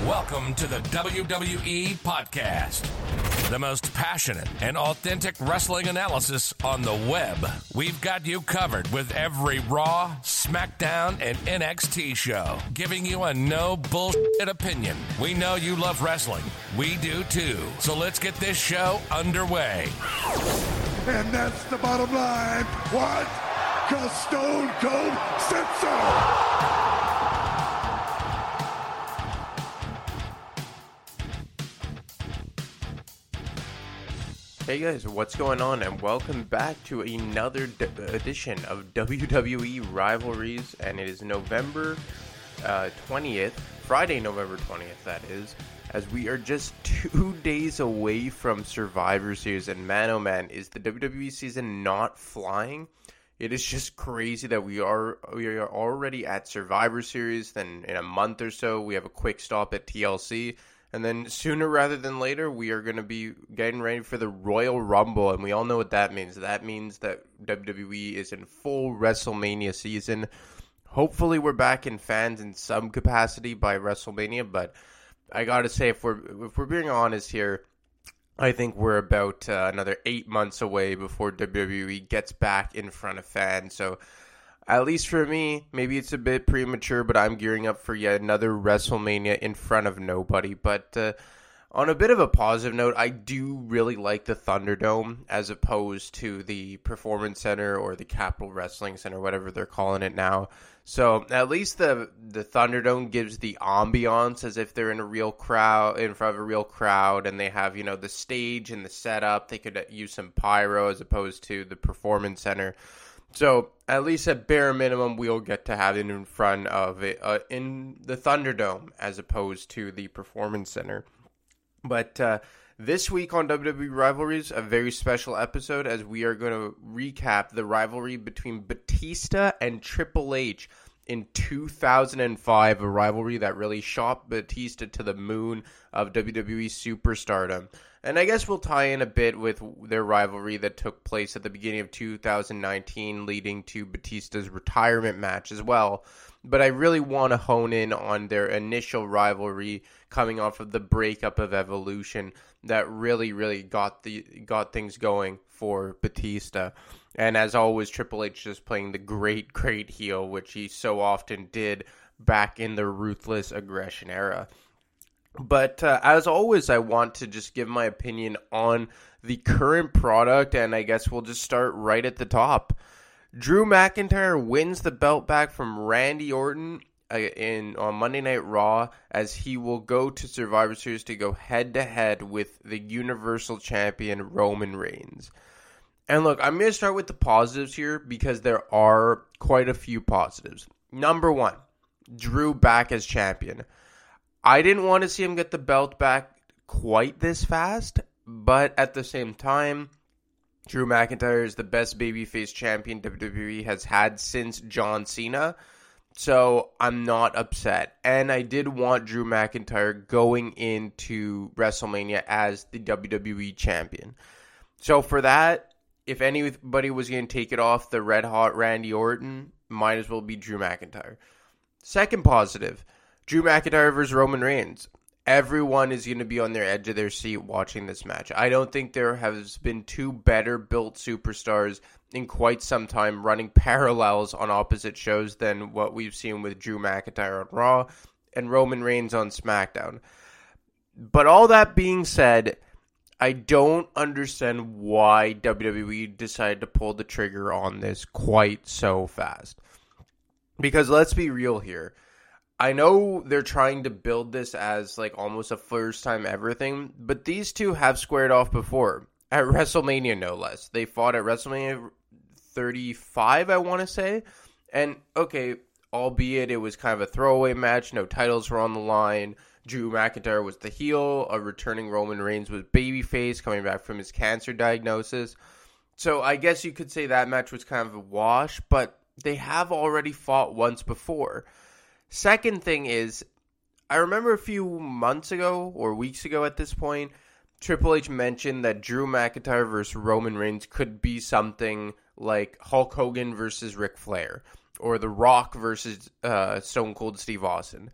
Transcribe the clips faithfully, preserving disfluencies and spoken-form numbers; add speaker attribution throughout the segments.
Speaker 1: Welcome to the W W E Podcast, the most passionate and authentic wrestling analysis on the web. We've got you covered with every Raw, SmackDown, and N X T show, giving you a no bullshit opinion. We know you love wrestling. We do too. So let's get this show underway.
Speaker 2: And that's the bottom line. What? Because Stone Cold said so.
Speaker 3: Hey guys, what's going on, and welcome back to another d- edition of W W E Rivalries, and it is November uh, twentieth, Friday, November twentieth, that is, as we are just two days away from Survivor Series, and man oh man, is the W W E season not flying? It is just crazy that we are we are already at Survivor Series, then in a month or so we have a quick stop at T L C, and then sooner rather than later, we are going to be getting ready for the Royal Rumble, and we all know what that means. That means that W W E is in full WrestleMania season. Hopefully, we're back in fans in some capacity by WrestleMania, but I got to say, if we're if we're being honest here, I think we're about uh, another eight months away before W W E gets back in front of fans. So, at least for me, maybe it's a bit premature, but I'm gearing up for yet another WrestleMania in front of nobody. But uh, on a bit of a positive note, I do really like the Thunderdome as opposed to the Performance Center or the Capital Wrestling Center, whatever they're calling it now. So at least the the Thunderdome gives the ambiance as if they're in a real crowd, in front of a real crowd, and they have, you know, the stage and the setup. They could use some pyro as opposed to the Performance Center. So, at least at bare minimum, we'll get to have it in front of it, uh, in the Thunderdome, as opposed to the Performance Center. But uh, this week on W W E Rivalries, a very special episode, as we are going to recap the rivalry between Batista and Triple H in two thousand five, a rivalry that really shot Batista to the moon of W W E superstardom. And I guess we'll tie in a bit with their rivalry that took place at the beginning of two thousand nineteen, leading to Batista's retirement match as well. But I really want to hone in on their initial rivalry coming off of the breakup of Evolution that really, really got the got things going for Batista. And as always, Triple H just playing the great, great heel, which he so often did back in the Ruthless Aggression era. But uh, as always, I want to just give my opinion on the current product, and I guess we'll just start right at the top. Drew McIntyre wins the belt back from Randy Orton uh, in on Monday Night Raw, as he will go to Survivor Series to go head-to-head with the Universal Champion Roman Reigns. And look, I'm going to start with the positives here because there are quite a few positives. Number one, Drew back as champion. I didn't want to see him get the belt back quite this fast, but at the same time, Drew McIntyre is the best babyface champion W W E has had since John Cena, so I'm not upset. And I did want Drew McIntyre going into WrestleMania as the W W E champion. So for that, if anybody was going to take it off the red-hot Randy Orton, might as well be Drew McIntyre. Second positive, Drew McIntyre versus Roman Reigns. Everyone is going to be on their edge of their seat watching this match. I don't think there has been two better built superstars in quite some time running parallels on opposite shows than what we've seen with Drew McIntyre on Raw and Roman Reigns on SmackDown. But all that being said, I don't understand why W W E decided to pull the trigger on this quite so fast. Because let's be real here. I know they're trying to build this as like almost a first time ever thing, but these two have squared off before. At WrestleMania, no less. They fought at WrestleMania thirty-five, I want to say. And, okay, albeit it was kind of a throwaway match, no titles were on the line. Drew McIntyre was the heel. A returning Roman Reigns was babyface, coming back from his cancer diagnosis. So I guess you could say that match was kind of a wash, but they have already fought once before. Second thing is, I remember a few months ago, or weeks ago at this point, Triple H mentioned that Drew McIntyre versus Roman Reigns could be something like Hulk Hogan versus Ric Flair, or The Rock versus uh, Stone Cold Steve Austin.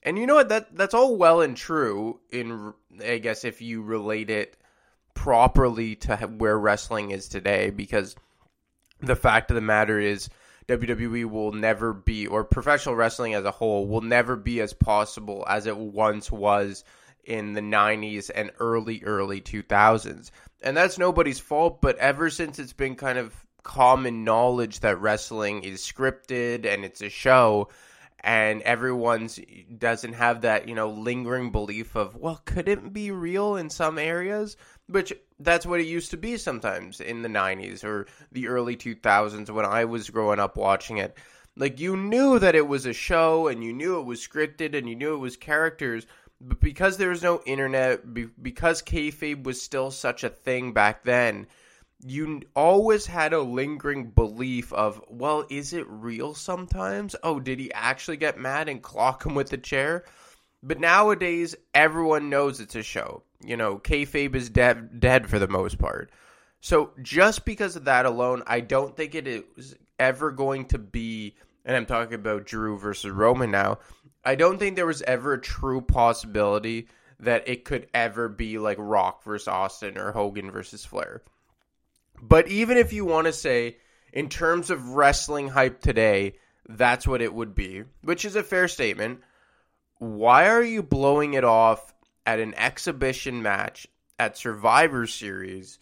Speaker 3: And you know what? That that's all well and true in, I guess, if you relate it properly to where wrestling is today, because the fact of the matter is W W E will never be, or professional wrestling as a whole will never be as possible as it once was in the nineties and early, early two thousands. And that's nobody's fault, but ever since it's been kind of common knowledge that wrestling is scripted and it's a show, and everyone's doesn't have that, you know, lingering belief of, well, could it be real in some areas? Which that's what it used to be sometimes in the nineties or the early two thousands when I was growing up watching it. Like, you knew that it was a show and you knew it was scripted and you knew it was characters, but because there was no internet, be- because kayfabe was still such a thing back then, you always had a lingering belief of, well, is it real sometimes? Oh, did he actually get mad and clock him with the chair? But nowadays, everyone knows it's a show. You know, kayfabe is dead, dead for the most part. So just because of that alone, I don't think it is ever going to be, and I'm talking about Drew versus Roman now, I don't think there was ever a true possibility that it could ever be like Rock versus Austin or Hogan versus Flair. But even if you want to say, in terms of wrestling hype today, that's what it would be, which is a fair statement. Why are you blowing it off at an exhibition match at Survivor Series,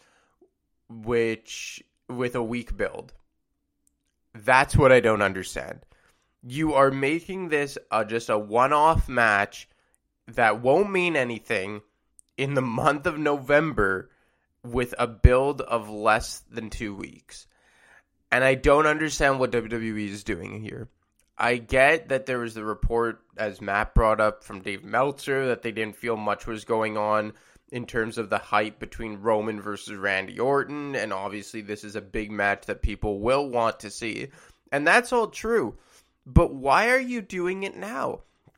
Speaker 3: which with a weak build? That's what I don't understand. You are making this uh, just a one-off match that won't mean anything in the month of November with a build of less than two weeks. And I don't understand what W W E is doing here. I get that there was the report, as Matt brought up, from Dave Meltzer, that they didn't feel much was going on in terms of the hype between Roman versus Randy Orton, and obviously this is a big match that people will want to see. And that's all true. But why are you doing it now?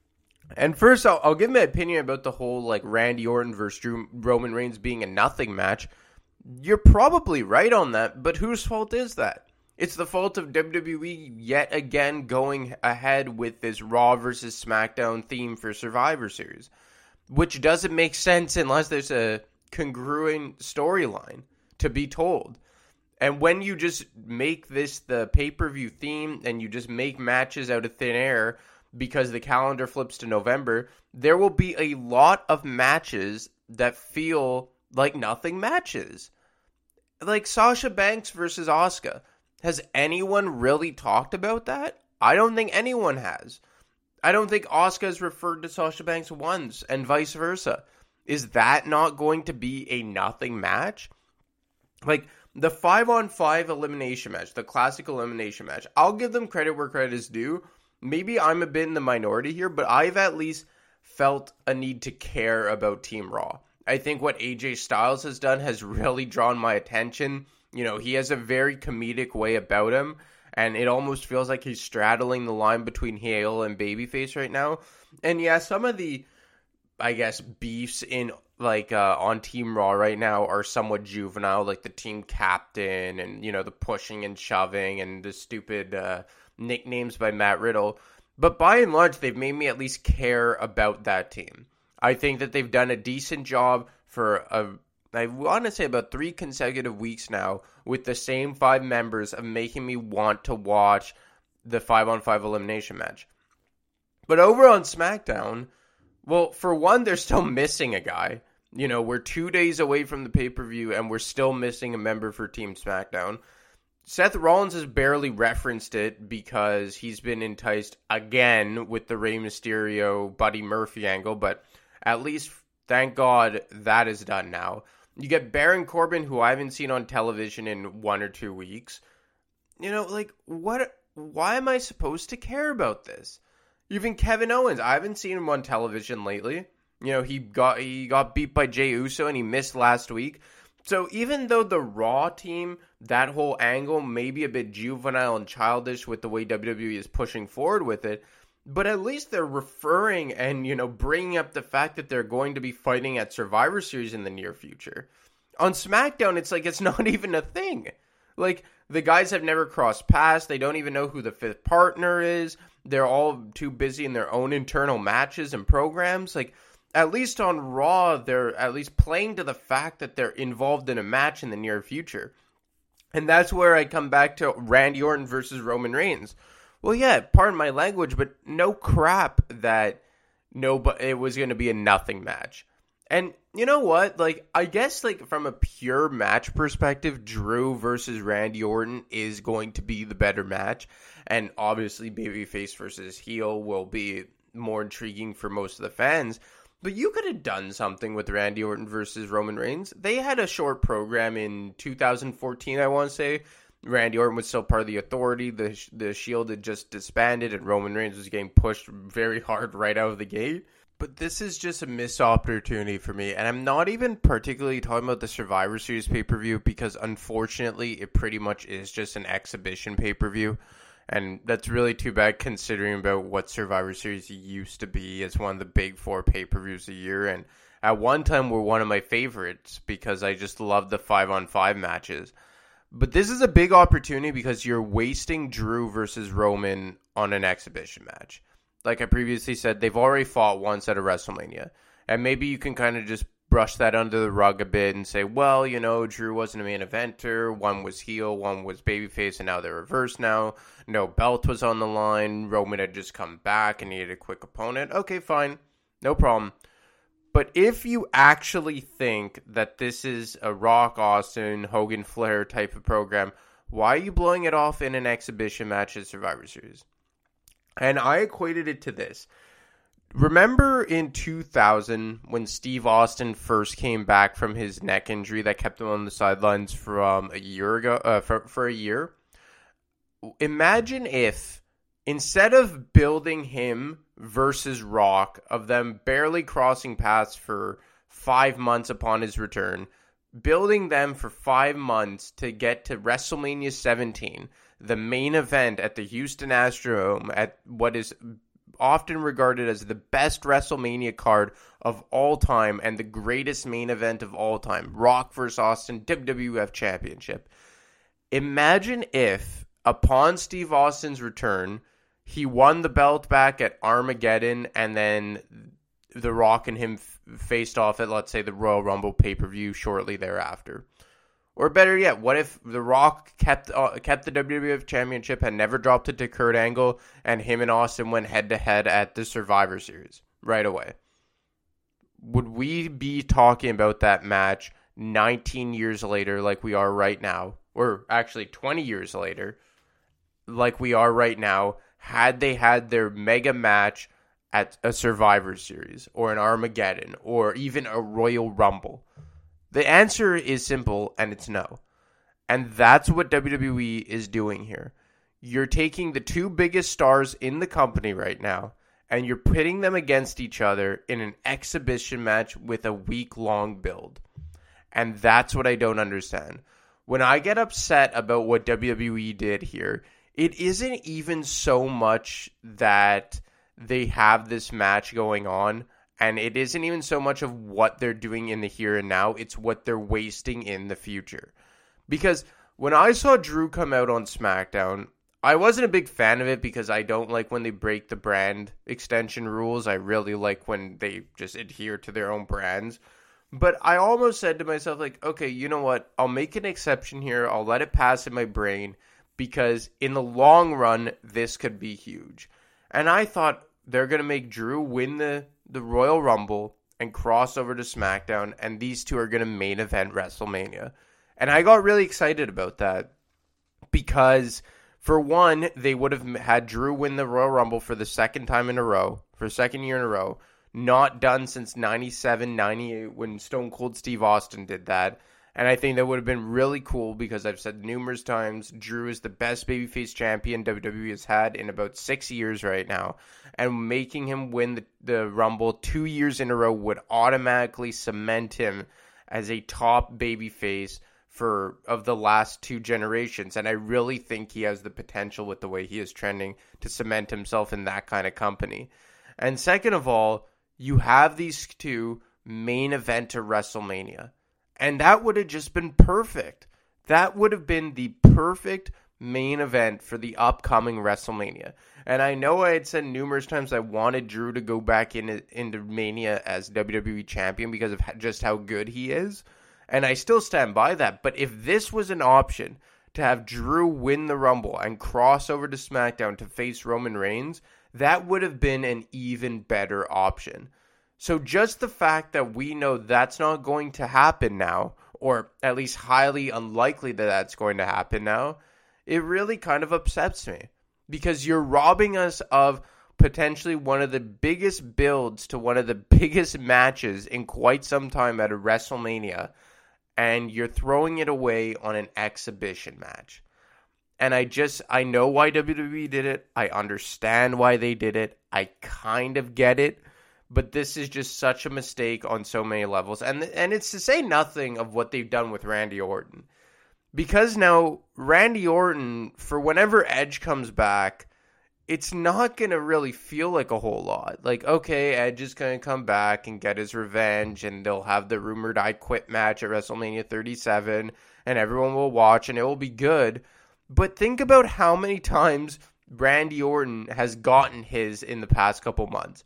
Speaker 3: And first, I'll, I'll give my opinion about the whole, like, Randy Orton versus Drew, Roman Reigns being a nothing match. You're probably right on that, but whose fault is that? It's the fault of W W E yet again going ahead with this Raw versus SmackDown theme for Survivor Series, which doesn't make sense unless there's a congruent storyline to be told. And when you just make this the pay-per-view theme and you just make matches out of thin air because the calendar flips to November, there will be a lot of matches that feel like nothing matches. Like Sasha Banks versus Asuka. Has anyone really talked about that? I don't think anyone has. I don't think Asuka has referred to Sasha Banks once, and vice versa. Is that not going to be a nothing match? Like, the five on five elimination match, the classic elimination match, I'll give them credit where credit is due. Maybe I'm a bit in the minority here, but I've at least felt a need to care about Team Raw. I think what A J Styles has done has really drawn my attention. You know, he has a very comedic way about him, and it almost feels like he's straddling the line between heel and babyface right now. And yeah, some of the, I guess, beefs in, like, uh, on Team Raw right now are somewhat juvenile, like the team captain and, you know, the pushing and shoving and the stupid uh, nicknames by Matt Riddle. But by and large, they've made me at least care about that team. I think that they've done a decent job for a I want to say about three consecutive weeks now with the same five members of making me want to watch the five on five elimination match. But over on SmackDown, well, for one, they're still missing a guy. You know, we're two days away from the pay-per-view and we're still missing a member for Team SmackDown. Seth Rollins has barely referenced it because he's been enticed again with the Rey Mysterio Buddy Murphy angle, but at least, thank God, that is done now. You get Baron Corbin, who I haven't seen on television in one or two weeks. You know, like, what? Why am I supposed to care about this? Even Kevin Owens, I haven't seen him on television lately. You know, he got he got beat by Jey Uso and he missed last week. So even though the Raw team, that whole angle may be a bit juvenile and childish with the way W W E is pushing forward with it, but at least they're referring and, you know, bringing up the fact that they're going to be fighting at Survivor Series in the near future. On SmackDown, it's like it's not even a thing. Like, the guys have never crossed paths. They don't even know who the fifth partner is. they're all too busy in their own internal matches and programs. Like, at least on Raw, they're at least playing to the fact that they're involved in a match in the near future. And that's where I come back to Randy Orton versus Roman Reigns. Well, yeah, pardon my language, but no crap that no, but it was going to be a nothing match. And you know what? Like, I guess, like, from a pure match perspective, Drew versus Randy Orton is going to be the better match. And obviously, babyface versus heel will be more intriguing for most of the fans. But you could have done something with Randy Orton versus Roman Reigns. They had a short program in two thousand fourteen, I want to say. Randy Orton was still part of the Authority. The, the Shield had just disbanded, and Roman Reigns was getting pushed very hard right out of the gate. But this is just a missed opportunity for me. And I'm not even particularly talking about the Survivor Series pay-per-view because, unfortunately, it pretty much is just an exhibition pay-per-view. And that's really too bad considering about what Survivor Series used to be as one of the big four pay-per-views a year. And at one time were one of my favorites because I just loved the five-on-five matches. But this is a big opportunity because you're wasting Drew versus Roman on an exhibition match. Like I previously said, they've already fought once at a WrestleMania. And maybe you can kind of just brush that under the rug a bit and say, well, you know, Drew wasn't a main eventer. One was heel, one was babyface, and now they're reversed now. No belt was on the line. Roman had just come back and needed a quick opponent. Okay, fine. No problem. But if you actually think that this is a Rock, Austin, Hogan, Flair type of program, why are you blowing it off in an exhibition match at Survivor Series? And I equated it to this. Remember in two thousand when Steve Austin first came back from his neck injury that kept him on the sidelines from a year ago, uh, for, for a year? Imagine if instead of building him versus Rock, of them barely crossing paths for five months upon his return, building them for five months to get to WrestleMania seventeen, the main event at the Houston Astrodome, at what is often regarded as the best WrestleMania card of all time and the greatest main event of all time, Rock versus Austin W W F Championship. Imagine if, upon Steve Austin's return, he won the belt back at Armageddon and then The Rock and him f- faced off at, let's say, the Royal Rumble pay-per-view shortly thereafter. Or better yet, what if The Rock kept uh, kept the W W F Championship, had never dropped it to Kurt Angle, and him and Austin went head-to-head at the Survivor Series right away? Would we be talking about that match nineteen years later like we are right now? Or actually twenty years later like we are right now, had they had their mega match at a Survivor Series or an Armageddon or even a Royal Rumble? The answer is simple, and it's no. And that's what W W E is doing here. You're taking the two biggest stars in the company right now, and you're pitting them against each other in an exhibition match with a week-long build. And that's what I don't understand. When I get upset about what W W E did here, it isn't even so much that they have this match going on, and it isn't even so much of what they're doing in the here and now, it's what they're wasting in the future. Because when I saw Drew come out on SmackDown, I wasn't a big fan of it because I don't like when they break the brand extension rules. I really like when they just adhere to their own brands. But I almost said to myself, like, okay, you know what? I'll make an exception here. I'll let it pass in my brain because in the long run, this could be huge. And I thought they're going to make Drew win the, the Royal Rumble and cross over to SmackDown, and these two are going to main event WrestleMania. And I got really excited about that because, for one, they would have had Drew win the Royal Rumble for the second time in a row, for a second year in a row, not done since ninety-seven, ninety-eight when Stone Cold Steve Austin did that. And I think that would have been really cool because I've said numerous times, Drew is the best babyface champion W W E has had in about six years right now. And making him win the, the Rumble two years in a row would automatically cement him as a top babyface for of the last two generations. And I really think he has the potential with the way he is trending to cement himself in that kind of company. And second of all, you have these two main event to WrestleMania. And that would have just been perfect. That would have been the perfect main event for the upcoming WrestleMania. And I know I had said numerous times I wanted Drew to go back in, into Mania as W W E champion because of just how good he is. And I still stand by that. But if this was an option to have Drew win the Rumble and cross over to SmackDown to face Roman Reigns, that would have been an even better option. So just the fact that we know that's not going to happen now, or at least highly unlikely that that's going to happen now, it really kind of upsets me. Because you're robbing us of potentially one of the biggest builds to one of the biggest matches in quite some time at a WrestleMania, and you're throwing it away on an exhibition match. And I just, I know why W W E did it. I understand why they did it. I kind of get it. But this is just such a mistake on so many levels. And and it's to say nothing of what they've done with Randy Orton. Because now, Randy Orton, for whenever Edge comes back, it's not going to really feel like a whole lot. Like, okay, Edge is going to come back and get his revenge, and they'll have the rumored I Quit match at WrestleMania thirty-seven, and everyone will watch, and it will be good. But think about how many times Randy Orton has gotten his in the past couple months.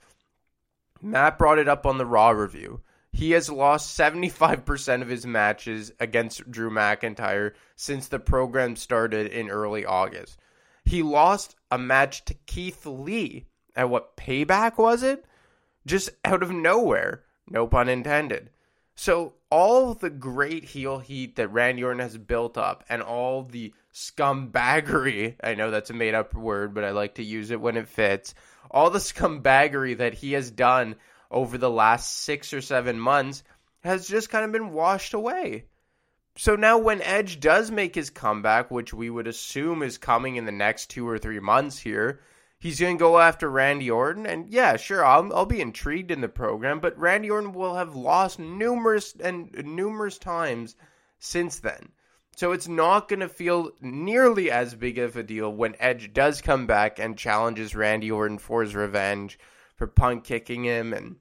Speaker 3: Matt brought it up on the Raw review. He has lost seventy-five percent of his matches against Drew McIntyre since the program started in early August. He lost a match to Keith Lee at what, Payback was it? Just out of nowhere. No pun intended. So all the great heel heat that Randy Orton has built up and all the scumbaggery, I know that's a made up word, but I like to use it when it fits, all the scumbaggery that he has done over the last six or seven months has just kind of been washed away. So now when Edge does make his comeback, which we would assume is coming in the next two or three months here, he's going to go after Randy Orton. And yeah, sure, I'll, I'll be intrigued in the program, but Randy Orton will have lost numerous and numerous times since then. So it's not going to feel nearly as big of a deal when Edge does come back and challenges Randy Orton for his revenge for punt kicking him. And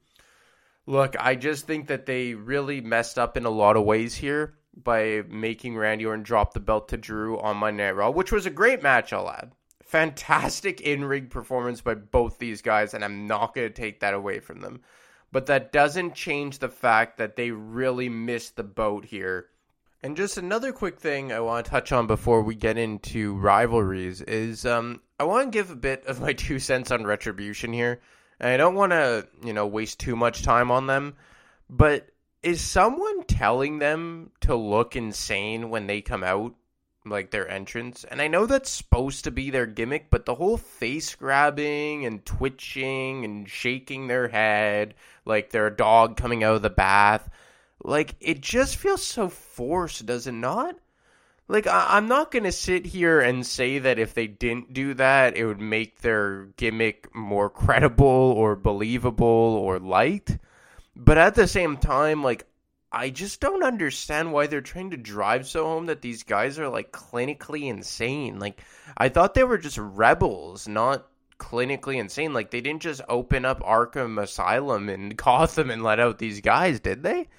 Speaker 3: look, I just think that they really messed up in a lot of ways here by making Randy Orton drop the belt to Drew on Monday Night Raw, which was a great match, I'll add. Fantastic in-ring performance by both these guys, and I'm not going to take that away from them. But that doesn't change the fact that they really missed the boat here. And just another quick thing I want to touch on before we get into rivalries is um, I want to give a bit of my two cents on Retribution here. And I don't want to, you know, waste too much time on them, but is someone telling them to look insane when they come out, like their entrance? And I know that's supposed to be their gimmick, but the whole face grabbing and twitching and shaking their head like they're a dog coming out of the bath, like it just feels so forced, does it not? Like, I- I'm not going to sit here and say that if they didn't do that, it would make their gimmick more credible or believable or liked. But at the same time, like, I just don't understand why they're trying to drive so home that these guys are, like, clinically insane. Like, I thought they were just rebels, not clinically insane. Like, they didn't just open up Arkham Asylum in Gotham and let out these guys, did they?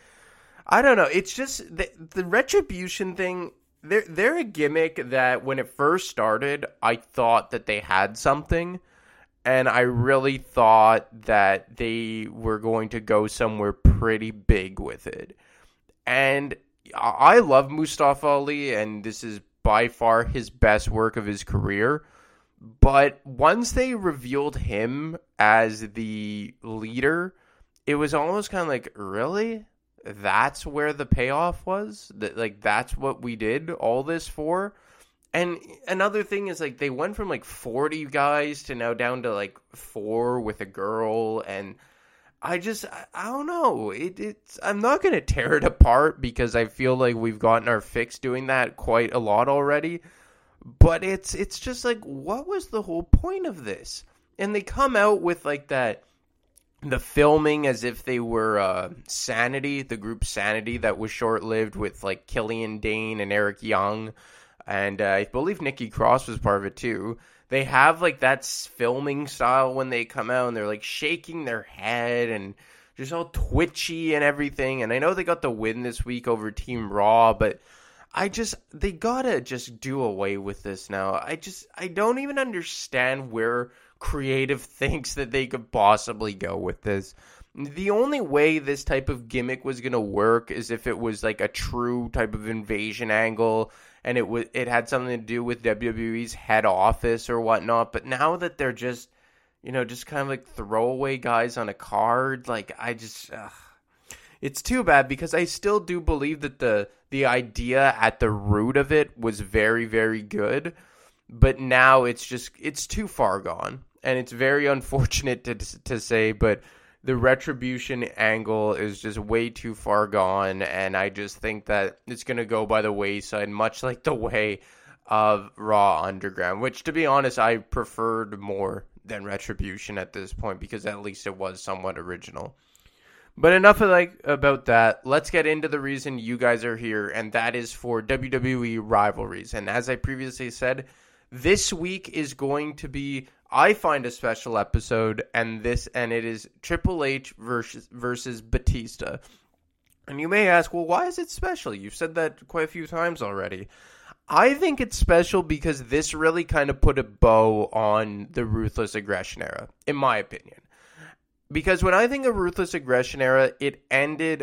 Speaker 3: I don't know. It's just, the, the Retribution thing, they're, they're a gimmick that when it first started, I thought that they had something. And I really thought that they were going to go somewhere pretty big with it. And I love Mustafa Ali, and this is by far his best work of his career. But once they revealed him as the leader, it was almost kind of like, really? That's where the payoff was? That, like, that's what we did all this for? And another thing is, like, they went from, like, forty guys to now down to, like, four with a girl. And I just, I, I don't know. It, it's I'm not going to tear it apart because I feel like we've gotten our fix doing that quite a lot already. But it's it's just, like, what was the whole point of this? And they come out with, like, that, the filming as if they were uh, Sanity, the group Sanity that was short-lived with, like, Killian Dane and Eric Young. And uh, I believe Nikki Cross was part of it too. They have like that filming style when they come out and they're like shaking their head and just all twitchy and everything. And I know they got the win this week over Team Raw, but I just, they gotta just do away with this now. I just, I don't even understand where creative thinks that they could possibly go with this. The only way this type of gimmick was going to work is if it was like a true type of invasion angle and it was it had something to do with W W E's head office or whatnot. But now that they're just, you know, just kind of like throwaway guys on a card, like I just, ugh. It's too bad because I still do believe that the the idea at the root of it was very, very good. But now it's just, it's too far gone. And it's very unfortunate to to say, but the retribution angle is just way too far gone, and I just think that it's going to go by the wayside, much like the way of Raw Underground, which, to be honest, I preferred more than Retribution at this point, because at least it was somewhat original. But enough of like about that. Let's get into the reason you guys are here, and that is for W W E rivalries. And as I previously said, this week is going to be, I find, a special episode, and this and it is Triple H versus versus Batista. And you may ask, well, why is it special? You've said that quite a few times already. I think it's special because this really kind of put a bow on the Ruthless Aggression era, in my opinion. Because when I think of Ruthless Aggression era, it ended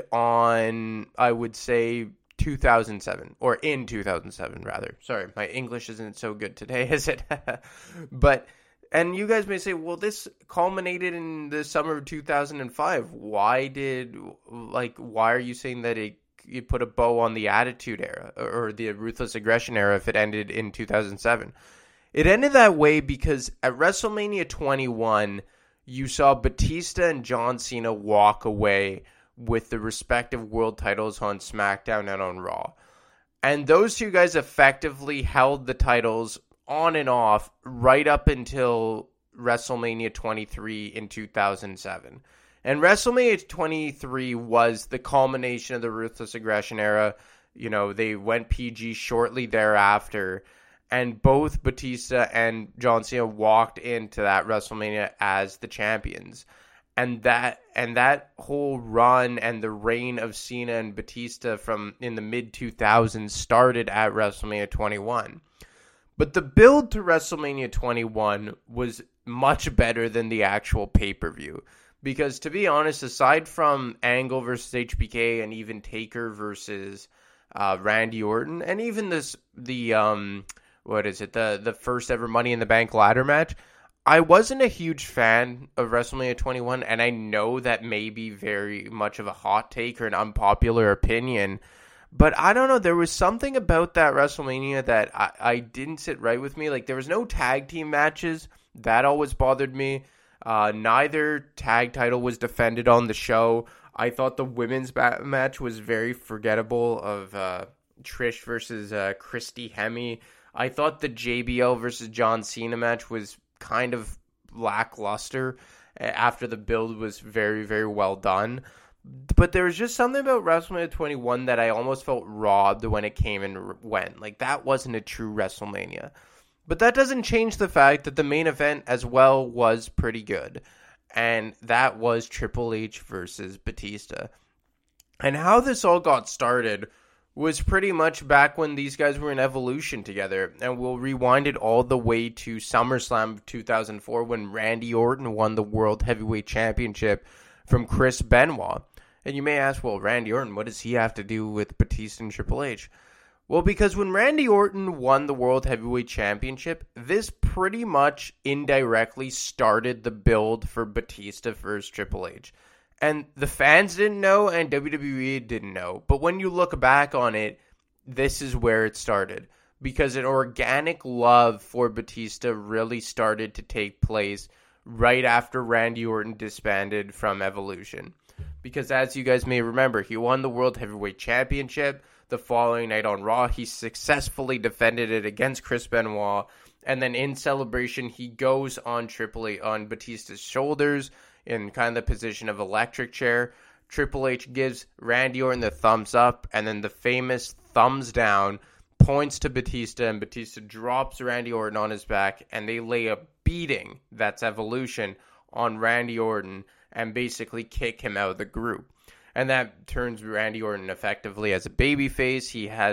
Speaker 3: on, I would say, two thousand seven, or in two thousand seven, rather. Sorry, my English isn't so good today, is it? But, and you guys may say, well, this culminated in the summer of two thousand five. Why did, like, why are you saying that it, it put a bow on the Attitude Era, or the Ruthless Aggression era, if it ended in two thousand seven? It ended that way because at WrestleMania twenty-one, you saw Batista and John Cena walk away with the respective world titles on SmackDown and on Raw. And those two guys effectively held the titles on and off right up until WrestleMania twenty-three in two thousand seven. And WrestleMania twenty-three was the culmination of the Ruthless Aggression era. You know, they went P G shortly thereafter. And both Batista and John Cena walked into that WrestleMania as the champions. And that and that whole run and the reign of Cena and Batista from in the mid two thousands started at WrestleMania twenty-one. But the build to WrestleMania twenty-one was much better than the actual pay-per-view. Because to be honest, aside from Angle versus H B K and even Taker versus uh, Randy Orton, and even this the um what is it the the first ever Money in the Bank ladder match, I wasn't a huge fan of WrestleMania twenty-one, and I know that may be very much of a hot take or an unpopular opinion, but I don't know, there was something about that WrestleMania that I, I didn't sit right with me. Like, there was no tag team matches. That always bothered me. Uh, neither tag title was defended on the show. I thought the women's ba- match was very forgettable of uh, Trish versus uh, Christy Hemme. I thought the J B L versus John Cena match was kind of lackluster after the build was very, very well done. But there was just something about WrestleMania twenty-one that I almost felt robbed when it came and went. Like, that wasn't a true WrestleMania. But that doesn't change the fact that the main event as well was pretty good. And that was Triple H versus Batista. And how this all got started was pretty much back when these guys were in Evolution together. And we'll rewind it all the way to SummerSlam two thousand four when Randy Orton won the World Heavyweight Championship from Chris Benoit. And you may ask, well, Randy Orton, what does he have to do with Batista and Triple H? Well, because when Randy Orton won the World Heavyweight Championship, this pretty much indirectly started the build for Batista versus Triple H. And the fans didn't know, and W W E didn't know. But when you look back on it, this is where it started. Because an organic love for Batista really started to take place right after Randy Orton disbanded from Evolution. Because as you guys may remember, he won the World Heavyweight Championship. The following night on Raw, he successfully defended it against Chris Benoit. And then in celebration, he goes on Triple H, on Batista's shoulders, in kind of the position of electric chair. Triple H gives Randy Orton the thumbs up, and then the famous thumbs down points to Batista, and Batista drops Randy Orton on his back, and they lay a beating, that's Evolution, on Randy Orton, and basically kick him out of the group. And that turns Randy Orton effectively as a babyface. He has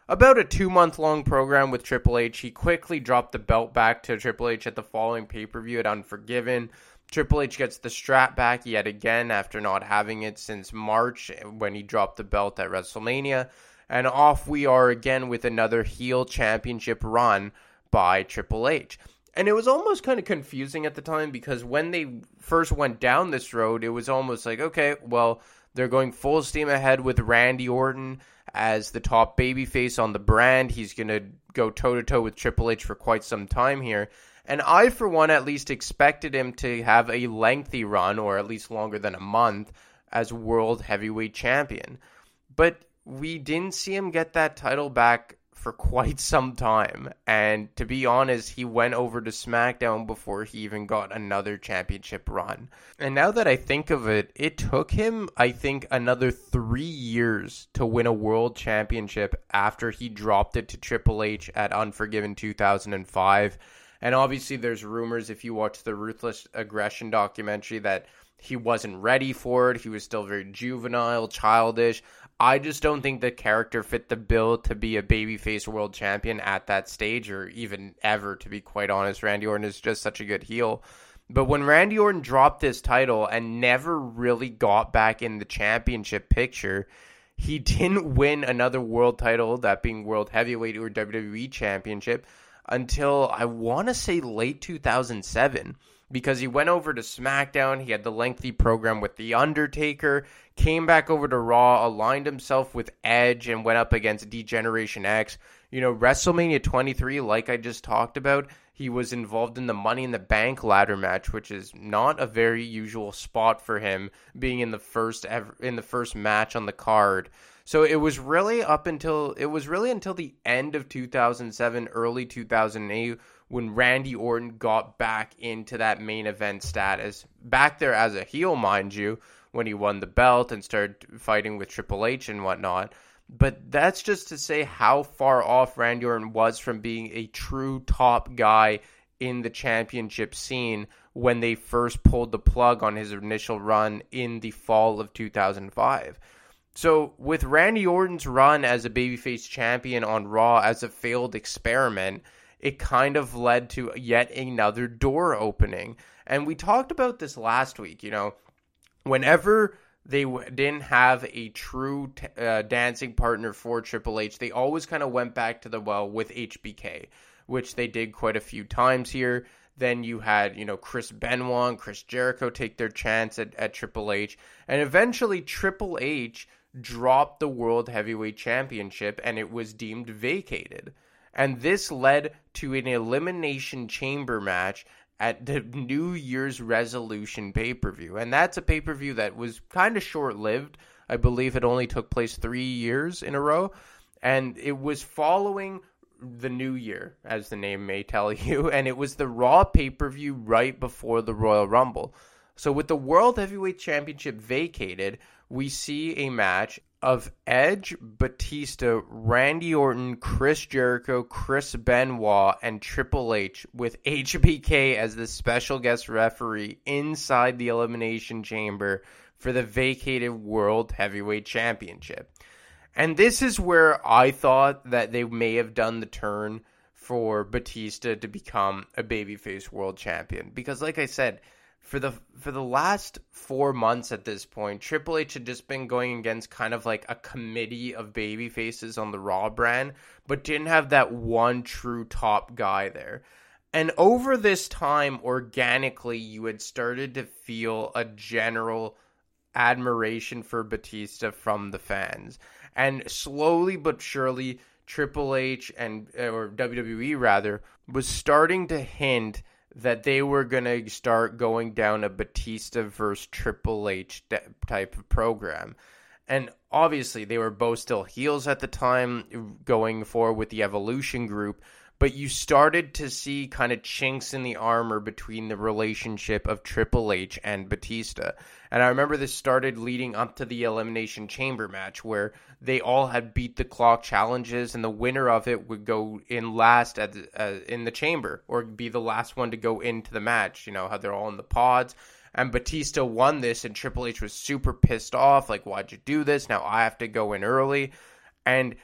Speaker 3: about a two-month-long program with Triple H. He quickly dropped the belt back to Triple H at the following pay-per-view at Unforgiven. Triple H gets the strap back yet again after not having it since March when he dropped the belt at WrestleMania. And off we are again with another heel championship run by Triple H. And it was almost kind of confusing at the time because when they first went down this road, it was almost like, okay, well, they're going full steam ahead with Randy Orton as the top babyface on the brand. He's going to go toe-to-toe with Triple H for quite some time here. And I, for one, at least expected him to have a lengthy run, or at least longer than a month, as World Heavyweight Champion. But we didn't see him get that title back for quite some time. And to be honest, he went over to SmackDown before he even got another championship run. And now that I think of it, it took him, I think, another three years to win a world championship after he dropped it to Triple H at Unforgiven two thousand five. And obviously there's rumors, if you watch the Ruthless Aggression documentary, that he wasn't ready for it. He was still very juvenile, childish. I just don't think the character fit the bill to be a babyface world champion at that stage, or even ever, to be quite honest. Randy Orton is just such a good heel. But when Randy Orton dropped this title and never really got back in the championship picture, he didn't win another world title, that being World Heavyweight or W W E Championship, until I want to say late two thousand seven, because he went over to SmackDown. He had the lengthy program with The Undertaker, came back over to Raw, aligned himself with Edge, and went up against D-Generation X. You know, WrestleMania twenty-three, like I just talked about, he was involved in the Money in the Bank ladder match, which is not a very usual spot for him, being in the first ever, in the first match on the card. So it was really up until it was really until the end of two thousand seven, early two thousand eight, when Randy Orton got back into that main event status. Back there as a heel, mind you, when he won the belt and started fighting with Triple H and whatnot. But that's just to say how far off Randy Orton was from being a true top guy in the championship scene when they first pulled the plug on his initial run in the fall of two thousand five. So with Randy Orton's run as a babyface champion on Raw as a failed experiment, it kind of led to yet another door opening. And we talked about this last week, you know, whenever they w- didn't have a true t- uh, dancing partner for Triple H, they always kind of went back to the well with H B K, which they did quite a few times here. Then you had, you know, Chris Benoit and Chris Jericho take their chance at, at Triple H. And eventually Triple H dropped the World Heavyweight Championship and it was deemed vacated. And this led to an Elimination Chamber match at the New Year's Resolution pay-per-view. And that's a pay-per-view that was kind of short-lived. I believe it only took place three years in a row. And it was following the New Year, as the name may tell you. And it was the Raw pay-per-view right before the Royal Rumble. So with the World Heavyweight Championship vacated, we see a match of Edge, Batista, Randy Orton, Chris Jericho, Chris Benoit, and Triple H, with H B K as the special guest referee inside the Elimination Chamber for the vacated World Heavyweight Championship. And this is where I thought that they may have done the turn for Batista to become a babyface world champion. Because like I said, For the for the last four months at this point, Triple H had just been going against kind of like a committee of baby faces on the Raw brand, but didn't have that one true top guy there. And over this time, organically, you had started to feel a general admiration for Batista from the fans. And slowly but surely, Triple H and or W W E rather was starting to hint that they were going to start going down a Batista versus Triple H de- type of program. And obviously, they were both still heels at the time, going forward with the Evolution group, but you started to see kind of chinks in the armor between the relationship of Triple H and Batista. And I remember this started leading up to the Elimination Chamber match, where they all had beat the clock challenges, and the winner of it would go in last at the, uh, in the chamber, or be the last one to go into the match. You know, how they're all in the pods. And Batista won this, and Triple H was super pissed off, like, why'd you do this? Now I have to go in early. And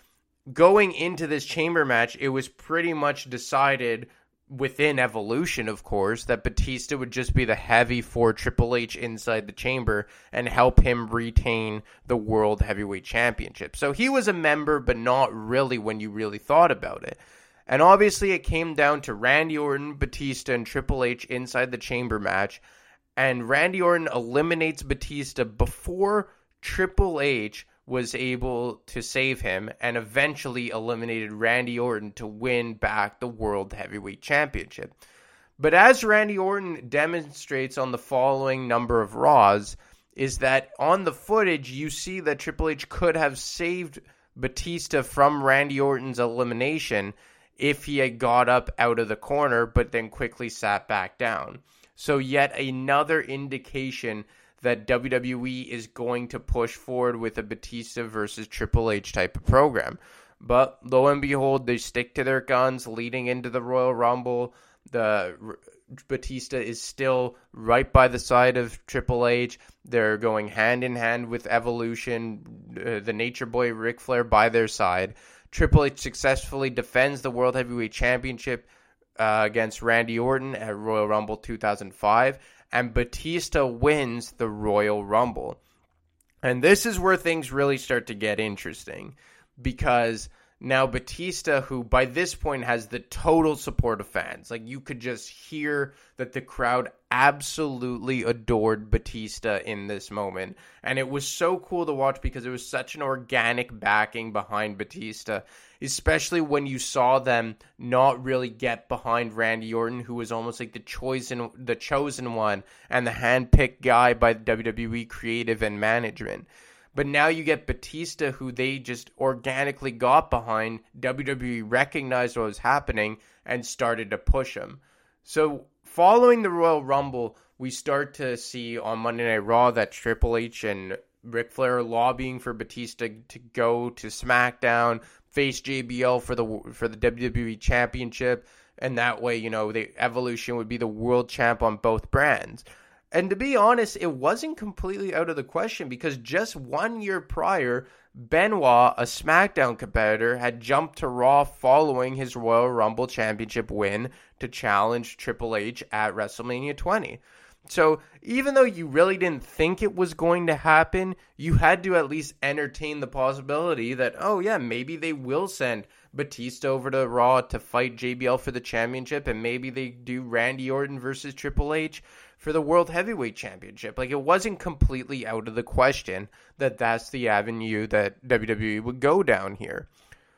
Speaker 3: going into this chamber match, it was pretty much decided within Evolution, of course, that Batista would just be the heavy for Triple H inside the chamber and help him retain the World Heavyweight Championship. So he was a member, but not really when you really thought about it. And obviously it came down to Randy Orton, Batista, and Triple H inside the chamber match. And Randy Orton eliminates Batista before Triple H was able to save him, and eventually eliminated Randy Orton to win back the World Heavyweight Championship. But as Randy Orton demonstrates on the following number of Raws, is that on the footage you see that Triple H could have saved Batista from Randy Orton's elimination if he had got up out of the corner, but then quickly sat back down. So yet another indication that W W E is going to push forward with a Batista versus Triple H type of program. But lo and behold, they stick to their guns leading into the Royal Rumble. The R- Batista is still right by the side of Triple H. They're going hand in hand with Evolution, uh, the Nature Boy Ric Flair by their side. Triple H successfully defends the World Heavyweight Championship uh, against Randy Orton at Royal Rumble two thousand five. And Batista wins the Royal Rumble. And this is where things really start to get interesting, because now Batista, who by this point has the total support of fans, like you could just hear that the crowd absolutely adored Batista in this moment. And it was so cool to watch because it was such an organic backing behind Batista, especially when you saw them not really get behind Randy Orton, who was almost like the chosen, the chosen one and the handpicked guy by W W E creative and management. But now you get Batista, who they just organically got behind. W W E recognized what was happening and started to push him. So following the Royal Rumble, we start to see on Monday Night Raw that Triple H and Ric Flair are lobbying for Batista to go to SmackDown, face J B L for the for the W W E Championship, and that way, you know, the Evolution would be the world champ on both brands. And to be honest, it wasn't completely out of the question, because just one year prior, Benoit, a SmackDown competitor, had jumped to Raw following his Royal Rumble Championship win to challenge Triple H at WrestleMania twenty. So even though you really didn't think it was going to happen, you had to at least entertain the possibility that, oh yeah, maybe they will send Batista over to Raw to fight J B L for the championship, and maybe they do Randy Orton versus Triple H for the World Heavyweight Championship. Like, it wasn't completely out of the question that that's the avenue that W W E would go down here.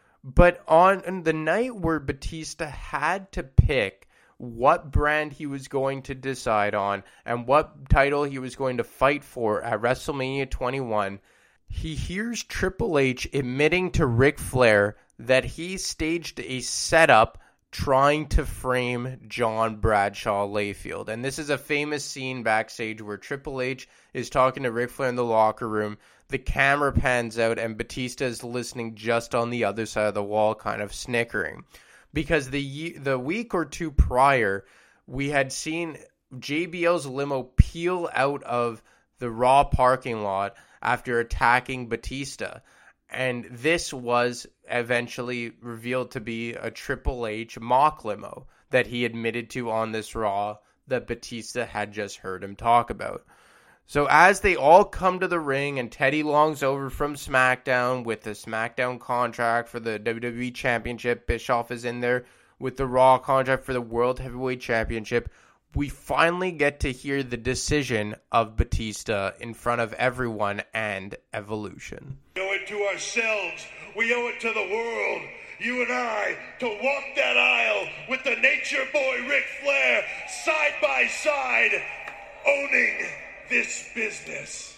Speaker 3: But on the night where Batista had to pick what brand he was going to decide on and what title he was going to fight for at WrestleMania twenty-one, he hears Triple H admitting to Ric Flair that he staged a setup trying to frame John Bradshaw Layfield. And this is a famous scene backstage where Triple H is talking to Ric Flair in the locker room. The camera pans out and Batista is listening just on the other side of the wall, kind of snickering. Because the the week or two prior, we had seen J B L's limo peel out of the Raw parking lot after attacking Batista. And this was eventually revealed to be a Triple H mock limo that he admitted to on this Raw that Batista had just heard him talk about. So as they all come to the ring and Teddy Long's over from SmackDown with the SmackDown contract for the W W E Championship, Bischoff is in there with the Raw contract for the World Heavyweight Championship, we finally get to hear the decision of Batista in front of everyone and Evolution.
Speaker 2: We owe it to ourselves. We owe it to the world. You and I, to walk that aisle with the Nature Boy Ric Flair side by side, owning this business.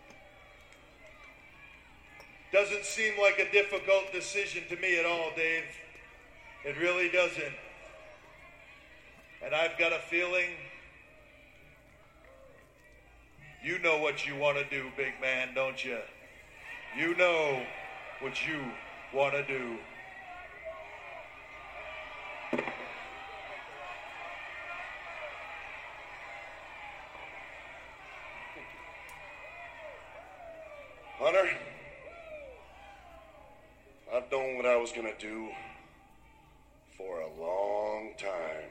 Speaker 2: Doesn't seem like a difficult decision to me at all, Dave. It really doesn't. And I've got a feeling you know what you want to do, big man, don't you? You know what you want to do. Hunter, I've known what I was gonna do for a long time.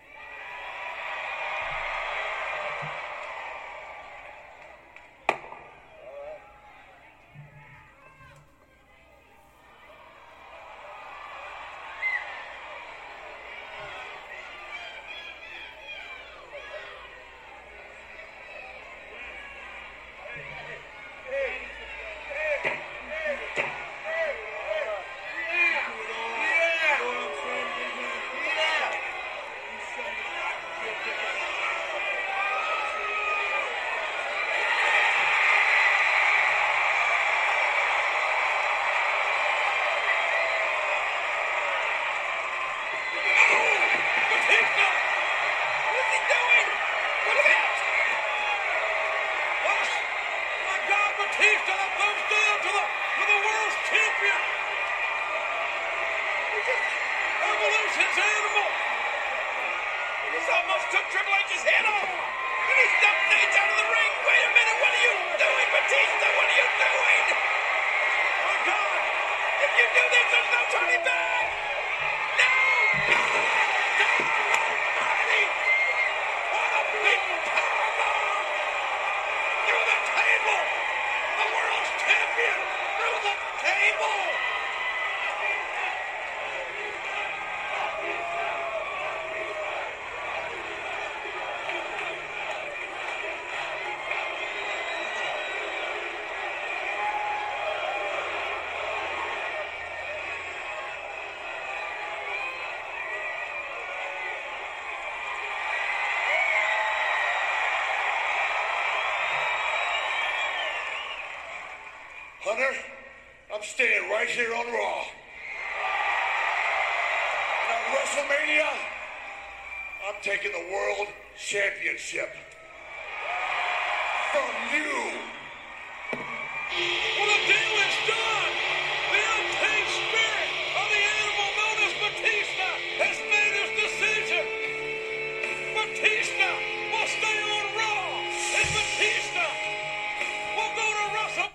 Speaker 2: Hunter, I'm staying right here on Raw. And at WrestleMania, I'm taking the World Championship from you.
Speaker 4: Well, the deal is done. The untamed spirit of the animal known as Batista has made his decision. Batista will stay on Raw, and Batista will go to Wrestle.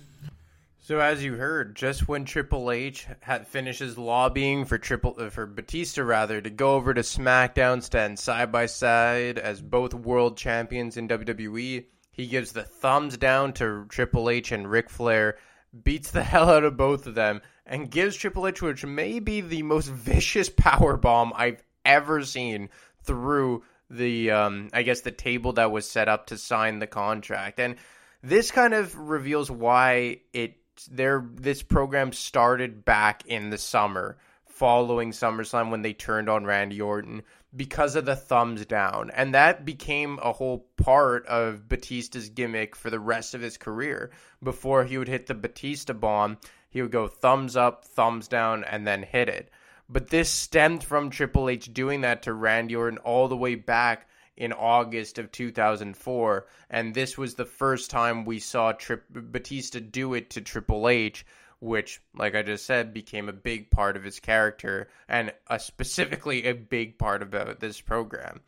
Speaker 3: So as you heard, just when Triple H had finishes lobbying for Triple uh, for Batista rather to go over to SmackDown, stand side by side as both world champions in W W E, he gives the thumbs down to Triple H and Ric Flair, beats the hell out of both of them, and gives Triple H, which may be the most vicious powerbomb I've ever seen through the, um, I guess, the table that was set up to sign the contract. And this kind of reveals why it There, this program started back in the summer following SummerSlam when they turned on Randy Orton because of the thumbs down. And that became a whole part of Batista's gimmick for the rest of his career. Before he would hit the Batista bomb, he would go thumbs up, thumbs down, and then hit it. But this stemmed from Triple H doing that to Randy Orton all the way back in August of two thousand four, and this was the first time we saw Tri- Batista do it to Triple H, which, like I just said, became a big part of his character, and a, specifically a big part about this program.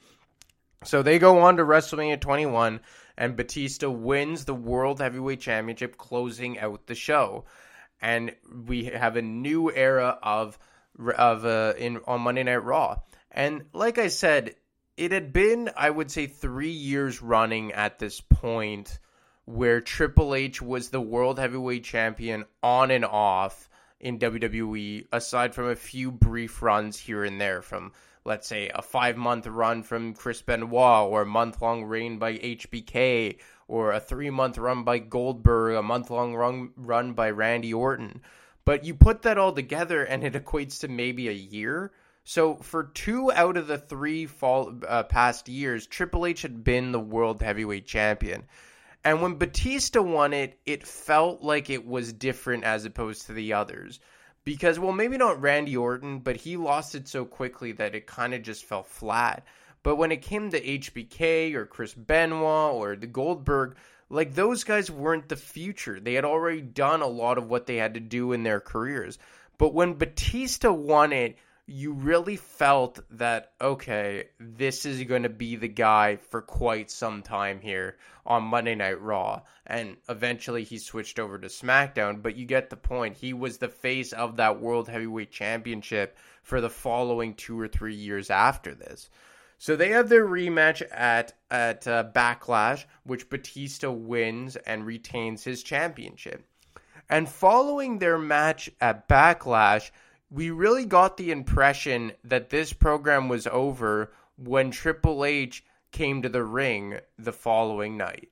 Speaker 3: So they go on to WrestleMania twenty-one, and Batista wins the World Heavyweight Championship, closing out the show. And we have a new era of of uh, in on Monday Night Raw. And like I said, it had been, I would say, three years running at this point where Triple H was the World Heavyweight Champion on and off in W W E, aside from a few brief runs here and there from, let's say, a five-month run from Chris Benoit, or a month-long reign by H B K, or a three-month run by Goldberg, a month-long run, run by Randy Orton. But you put that all together, and it equates to maybe a year. So for two out of the three fall, uh, past years, Triple H had been the World Heavyweight Champion. And when Batista won it, it felt like it was different as opposed to the others. Because, well, maybe not Randy Orton, but he lost it so quickly that it kind of just fell flat. But when it came to H B K or Chris Benoit or the Goldberg, like, those guys weren't the future. They had already done a lot of what they had to do in their careers. But when Batista won it, you really felt that, okay, this is going to be the guy for quite some time here on Monday Night Raw. And eventually he switched over to SmackDown, but you get the point. He was the face of that World Heavyweight Championship for the following two or three years after this. So they have their rematch at, at uh, Backlash, which Batista wins and retains his championship. And following their match at Backlash, we really got the impression that this program was over when Triple H came to the ring the following night.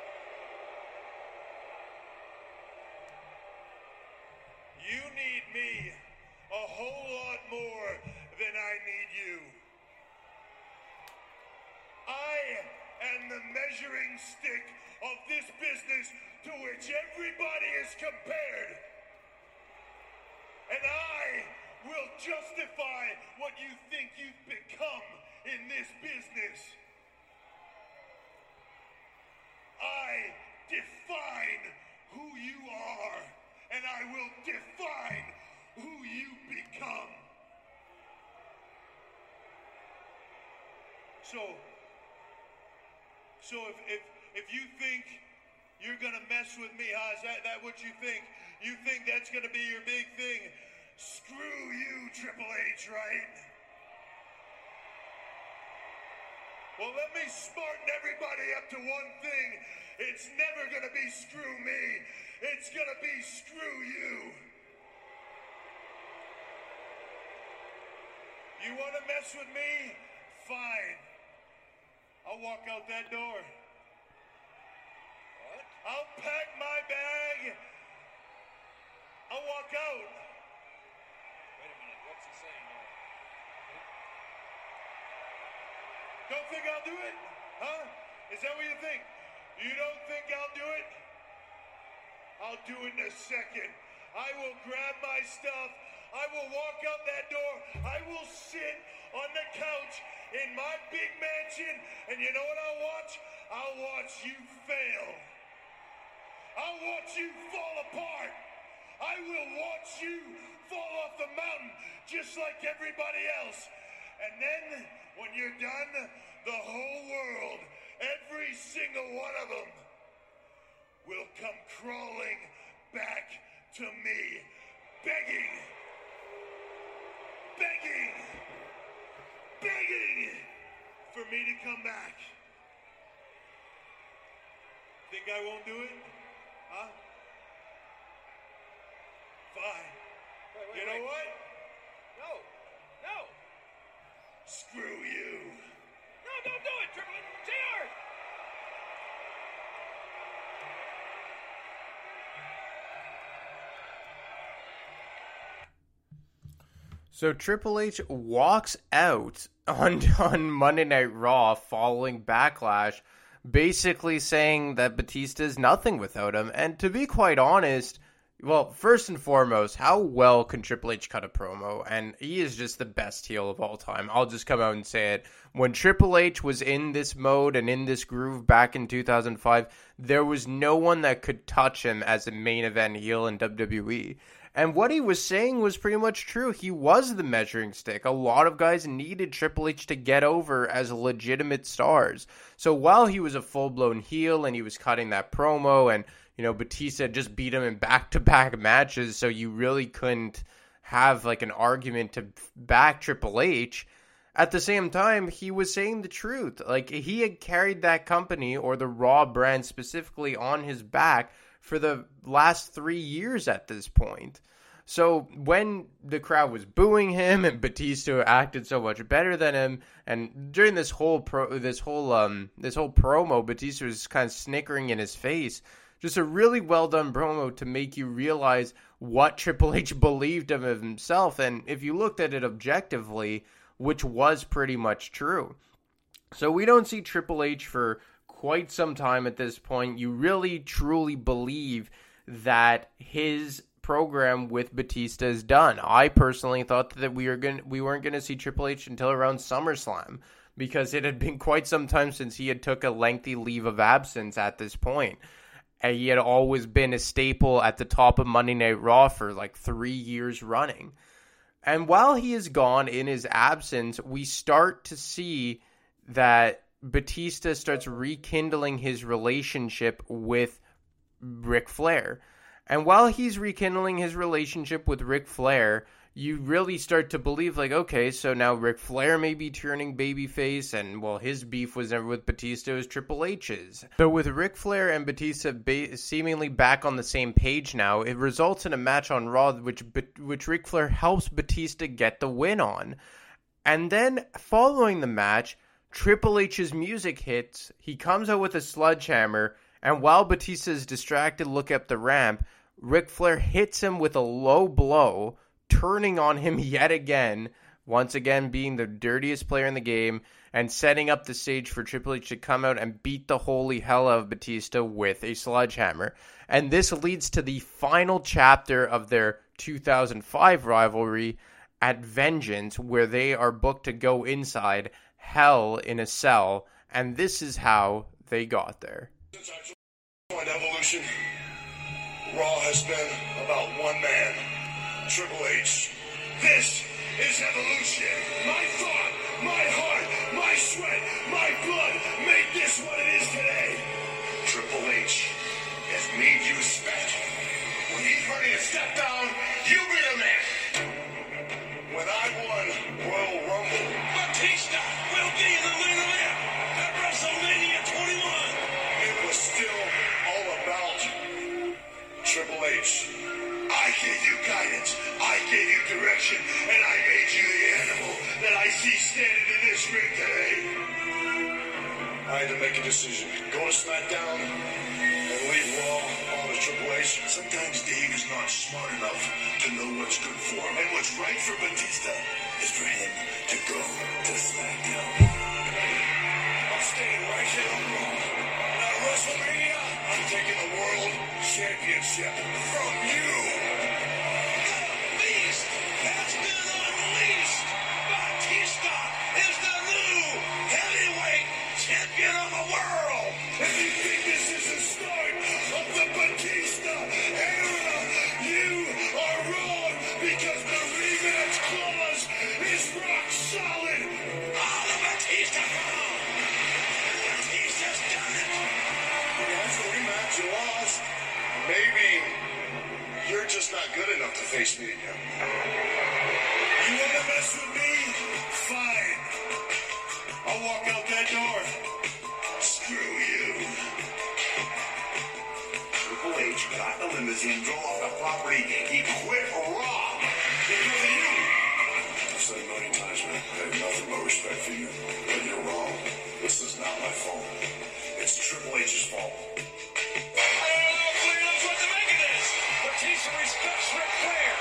Speaker 2: You need me a whole lot more than I need you. I am the measuring stick of this business to which everybody is compared. And I will justify what you think you've become in this business. I define who you are, and I will define who you become. So, so if if if you think you're gonna mess with me, huh? Is that that what you think? You think that's gonna be your big thing? Screw you, Triple H, right? Well, let me smarten everybody up to one thing. It's never gonna be screw me. It's gonna be screw you. You wanna mess with me? Fine. I'll walk out that door. What? I'll pack my bag. I'll walk out.
Speaker 4: Wait a minute, what's he saying now?
Speaker 2: Don't think I'll do it? Huh? Is that what you think? You don't think I'll do it? I'll do it in a second. I will grab my stuff. I will walk out that door. I will sit on the couch in my big mansion. And you know what I'll watch? I'll watch you fail. I'll watch you fall apart. I will watch you fall off the mountain just like everybody else. And then, when you're done, the whole world, every single one of them, will come crawling back to me, begging, begging, begging for me to come back. Think I won't do it? Huh? Fine.
Speaker 4: Wait, wait,
Speaker 2: You know
Speaker 4: wait.
Speaker 2: what?
Speaker 4: No, no,
Speaker 2: Screw you.
Speaker 4: no, don't do it, Triple H. J R.
Speaker 3: So Triple H walks out on, on Monday Night Raw following Backlash, basically saying that Batista is nothing without him. And to be quite honest, well, first and foremost, how well can Triple H cut a promo? And he is just the best heel of all time. I'll just come out and say it. When Triple H was in this mode and in this groove back in two thousand five, there was no one that could touch him as a main event heel in W W E. And what he was saying was pretty much true. He was the measuring stick. A lot of guys needed Triple H to get over as legitimate stars. So while he was a full-blown heel and he was cutting that promo and, you know, Batista just beat him in back-to-back matches, so you really couldn't have, like, an argument to back Triple H, at the same time, he was saying the truth. Like, he had carried that company, or the Raw brand specifically, on his back for the last three years at this point. So when the crowd was booing him and Batista acted so much better than him, and during this whole pro, this whole um this whole promo, Batista was kind of snickering in his face. Just a really well done promo to make you realize what Triple H believed of himself, and if you looked at it objectively, which was pretty much true. So we don't see Triple H for quite some time at this point. You really truly believe that his program with Batista is done. I personally thought that we were going we weren't going to see Triple H until around SummerSlam, because it had been quite some time since he had took a lengthy leave of absence at this point. And he had always been a staple at the top of Monday Night Raw for like three years running. And while he is gone, in his absence, we start to see that Batista starts rekindling his relationship with Ric Flair. And while he's rekindling his relationship with Ric Flair, you really start to believe, like, okay, so now Ric Flair may be turning babyface, and, well, his beef was never with Batista, it was Triple H's. So with Ric Flair and Batista ba- seemingly back on the same page now, it results in a match on Raw, which which Ric Flair helps Batista get the win on. And then, following the match, Triple H's music hits, he comes out with a sledgehammer, and while Batista is distracted looking up the ramp, Ric Flair hits him with a low blow, turning on him yet again, once again being the dirtiest player in the game, and setting up the stage for Triple H to come out and beat the holy hell out of Batista with a sledgehammer. And this leads to the final chapter of their two thousand five rivalry at Vengeance, where they are booked to go inside Hell in a Cell, and this is how they got there.
Speaker 2: Since I joined Evolution, Raw has been about one man, Triple H. This is Evolution. My thought, my heart, my sweat, my blood made this what it is today. Triple H has made you special. When he's ready to step down, you be the man. When I won Royal Rumble,
Speaker 4: Batista will be the main event at WrestleMania twenty-one.
Speaker 2: it was still all about Triple H. I gave you guidance, I gave you direction, and I made you the animal that I see standing in this ring today. I had to make a decision. Go to SmackDown and leave Raw on to Triple H. Sometimes Dave is not smart enough to know what's good for him. And what's right for Batista is for him to go to SmackDown. I'm staying right here on Raw. At WrestleMania, I'm taking the World Championship from you.
Speaker 4: Beast has been unleashed. Batista is the new heavyweight champion of the world.
Speaker 2: If you think this is the start of the Batista era, you are wrong, because the rematch clause is rock solid.
Speaker 4: All the Batista come. Batista's done it.
Speaker 2: That's the rematch you lost. Maybe you're just not good enough to face me again. You want to mess with me? Fine. I'll walk out that door. Screw you. Triple H got the limousine, drove off the property. He quit Raw because of you. I've said a million times, man, I have nothing but respect for you. But you're wrong. This is not my fault. It's Triple H's fault.
Speaker 4: Nobody knows what to make of this. Batista respects Ric Flair.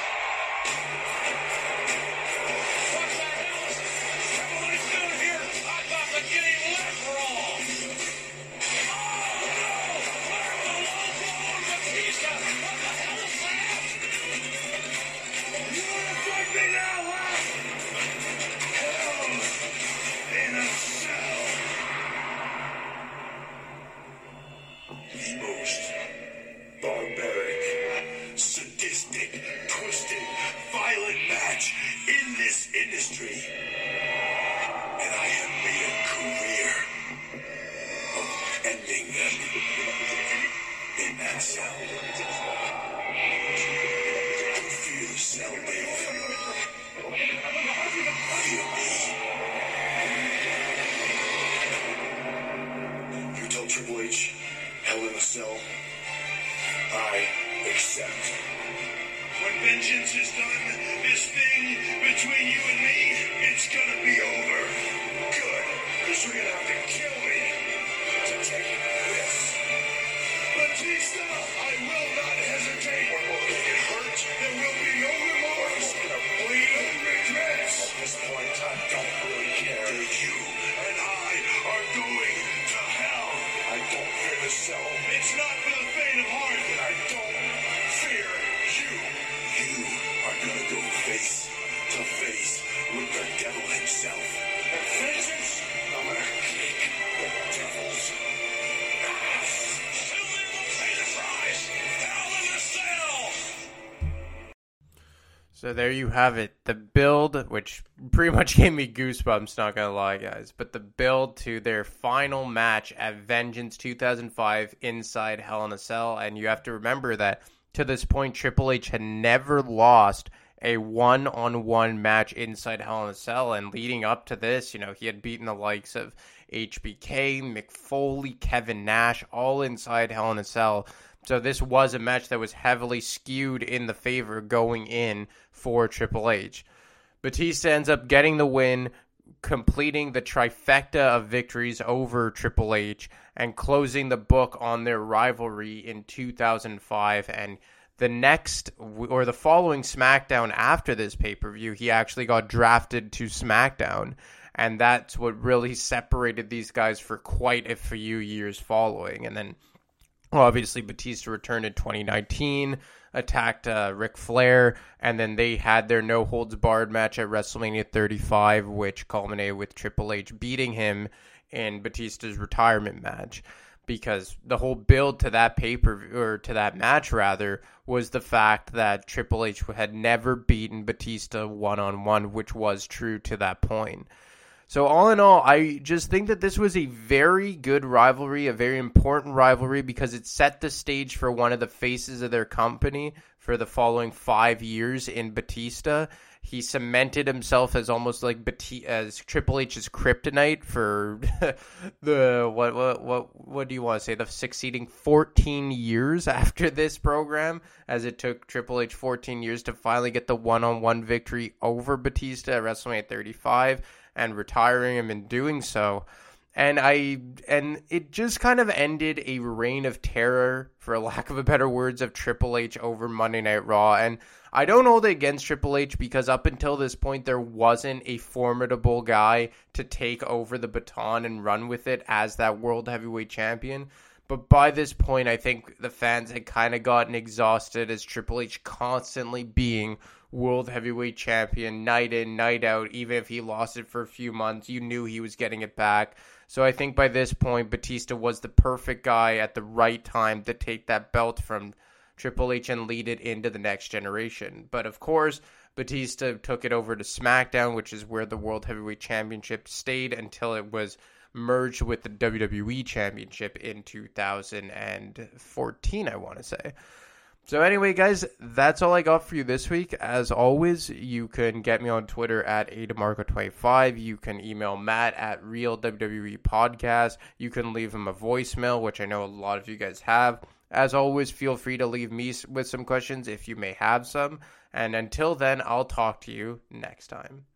Speaker 4: What's that else? Triple H doing here? I thought the getting left wrong. Oh no! Flair with a low blow on Batista. What the hell is that?
Speaker 2: You wanna fight me now, huh? Hell in a Cell. The most barbaric, sadistic, twisted, violent match in this industry. And I have made a career of ending them in that cell. Don't fear the cell, Dave. Fear me. You tell Triple H, Hell in a Cell, I accept. When vengeance is done, this thing between you and me, it's gonna be over. Good, because you're gonna have to kill me to take this. Batista, I will not hesitate. When we'll get hurt, there will be no remorse. We're gonna bleed and regrets. At this point, I don't really care. You and I are going to hell. I don't fear the cell. It's not for the faint of heart. And I don't fear you. You are gonna go face to face with the devil himself. And vengeance, I'm gonna kick
Speaker 3: So there you have it. The build, which pretty much gave me goosebumps, not gonna lie, guys. But the build to their final match at Vengeance two thousand five inside Hell in a Cell. And you have to remember that to this point, Triple H had never lost a one-on-one match inside Hell in a Cell. And leading up to this, you know, he had beaten the likes of H B K, Mick Foley, Kevin Nash, all inside Hell in a Cell. So this was a match that was heavily skewed in the favor going in for Triple H. Batista ends up getting the win, completing the trifecta of victories over Triple H, and closing the book on their rivalry in two thousand five. And the next, or the following SmackDown after this pay-per-view, he actually got drafted to SmackDown. And that's what really separated these guys for quite a few years following. And then Well, obviously, Batista returned in twenty nineteen, attacked uh, Ric Flair, and then they had their no-holds-barred match at WrestleMania thirty-five, which culminated with Triple H beating him in Batista's retirement match. Because the whole build to that pay-per-view, or to that match, rather, was the fact that Triple H had never beaten Batista one-on-one, which was true to that point. So all in all, I just think that this was a very good rivalry, a very important rivalry, because it set the stage for one of the faces of their company for the following five years in Batista. He cemented himself as almost like Batista, as Triple H's kryptonite for the, what, what, what, what do you want to say, the succeeding fourteen years after this program, as it took Triple H fourteen years to finally get the one-on-one victory over Batista at WrestleMania thirty-five. And retiring him in doing so. And I and it just kind of ended a reign of terror, for lack of a better words, of Triple H over Monday Night Raw. And I don't hold it against Triple H, because up until this point, there wasn't a formidable guy to take over the baton and run with it as that World Heavyweight Champion. But by this point, I think the fans had kind of gotten exhausted as Triple H constantly being World Heavyweight Champion night in, night out. Even if he lost it for a few months, you knew he was getting it back. So I think by this point, Batista was the perfect guy at the right time to take that belt from Triple H and lead it into the next generation. But of course, Batista took it over to SmackDown, which is where the World Heavyweight Championship stayed until it was merged with the W W E Championship in two thousand fourteen, I want to say. So anyway, guys, that's all I got for you this week. As always, you can get me on Twitter at A D E Marco twenty-five. You can email Matt at Real W W E Podcast. You can leave him a voicemail, which I know a lot of you guys have. As always, feel free to leave me with some questions if you may have some. And until then, I'll talk to you next time.